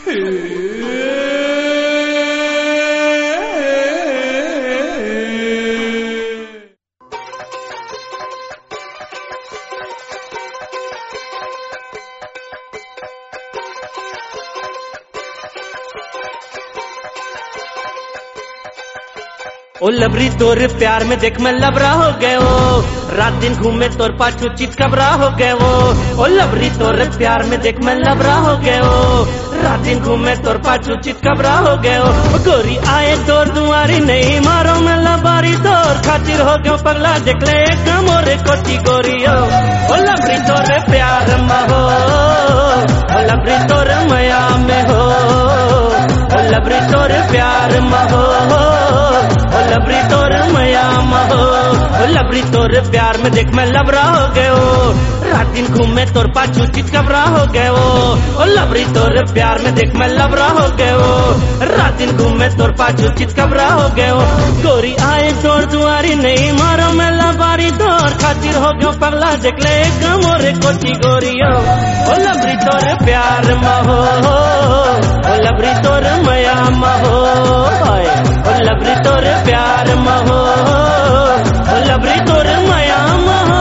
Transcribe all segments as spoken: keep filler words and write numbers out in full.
ओ लबरी तोर प्यार में देख मैं लबरा हो गए वो, रात दिन घूमे तोर पाछू चित कबरा हो गए वो। ओ लबरी तोर प्यार में देख मैं लबरा हो गए वो, रात दिन घूमे तोर पाछू चित कबरा हो गए वो। गोरी आए तोर दुआरी नहीं मारो मैं लबारी तोर खातिर हो गयो पगला देख ले एक मोरे कोटी गोरियो। ओ लबरी तोर प्यार में हो, ओ लबरी तोर मया में हो, ओ लबरी तोर प्यार में हो, ओ लबरी तोर मया महो। ओ लबरी तोर प्यार में देख मैं लबरा हो गए हो, रात दिन घूमे तोर पाछू चित कबरा हो गए हो। ओ लबरी तोर प्यार में देख मैं लबरा हो गए हो, रात दिन घूमे तोर पाछू चित कबरा हो गए हो। गोरी आए तोर दुआरी नहीं मारो मैं लबारी तोर खातिर हो गयो पगला देख ले एक मोरे कोठी गोरियो। ओ लबरी तोर प्यार महो, ओ लबरी तोर मया महो, ओ लबरी तोर प्यार महो, ओ लबरी तोर मया महो।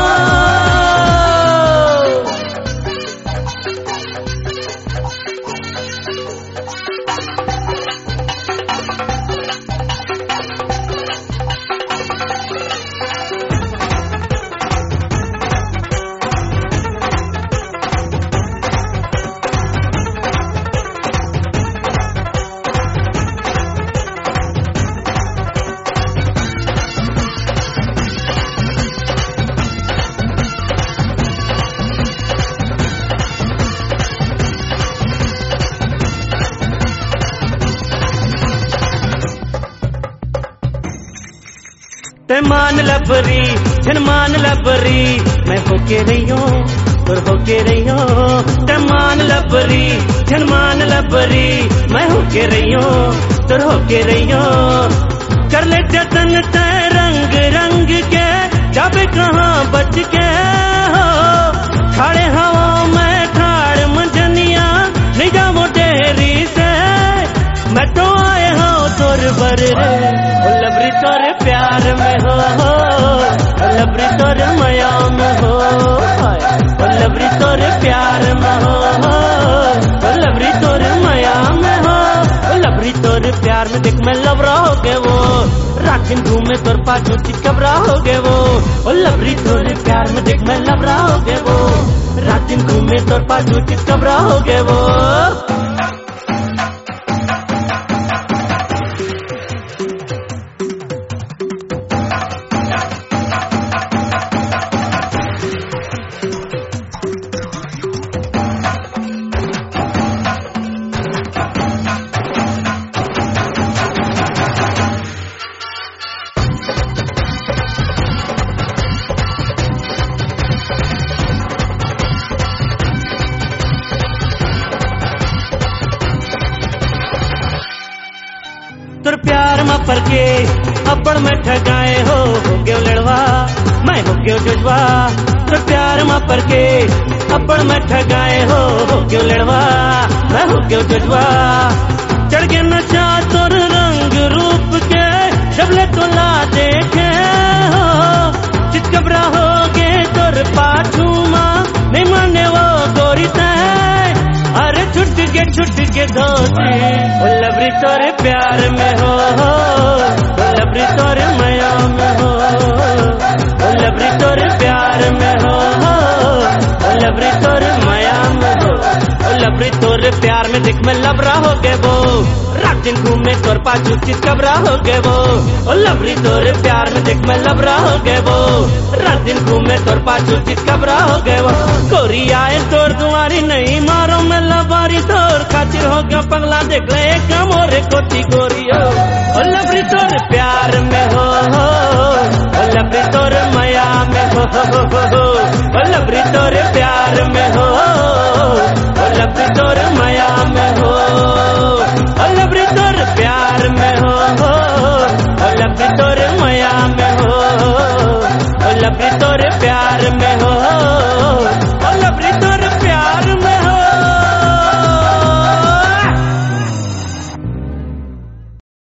ते मान लबरी झन मान लबरी मैं होके रहियो और होके रहियो। ते मान लबरी झन मान लबरी मैं होके रहियो और होके रहियो। कर ले जतन ते रंग रंग के जाबे कहाँ बच के हो, खाड़े हवा में ठाड़ मंजनिया नहीं जाओ डेरी से मैं तो आए हो तोर बर रे। ओ लबरी तोर प्यार में हो, ओ लबरी तोर मया में हो, ओ लबरी तोर प्यार में हो, ओ लबरी तोर मया में हो। ओ लबरी तोर प्यार में देख मैं लबरा हो गए वो, रात दिन घूमे तोर पाछू चित कबरा हो गए वो। ओ लबरी तोर प्यार में देख मैं लबरा हो गए वो, रात दिन घूमे तोर पाछू चित कबरा हो गए वो। तोर प्यार में पर के अब्बड़ में ठगाए हो, हो गयो लड़वा मैं हो गयो जजवा। तोर प्यार में पर के अब्बड़ में ठगाए हो, हो गयो लड़वा मैं हो गयो जजवा। चढ़ के नशा तोर रंग रूप के जबले तो ला देखे हो, चित कबरा हो गे तोर पाछू माँ नहीं माने वो गोरी तय। अरे छुट के छुट के धोती ओ लबरी तोर प्यार में हो, ओ लबरी तोर मया में हो, ओ लबरी तोर प्यार में हो, ओ लबरी तोर मया में हो। ओ लबरी तोर प्यार में देख मैं लबरा हो गए वो, रात दिन घूमे तोर पाछू चित कबरा हो गए वो। ओ लबरी तोर प्यार में देख मैं लबरा हो गए वो, रात दिन घूमे तोर पाछू चित कबरा हो गए वो। गोरी आए तोर दुआरी नहीं मारो मैं लबारी तोर खातिर हो गया पगला देख ले एक मोरे कोठी गोरियो। ओ लबरी तोर प्यार में हो, ओ लबरी तोर मया में हो, ओ लबरी तोर प्यार में हो, ओ लबरी तोर मया में हो, ओ लबरी तोर प्यार में हो, ओ लबरी तोर मया में हो, ओ लबरी तोर प्यार में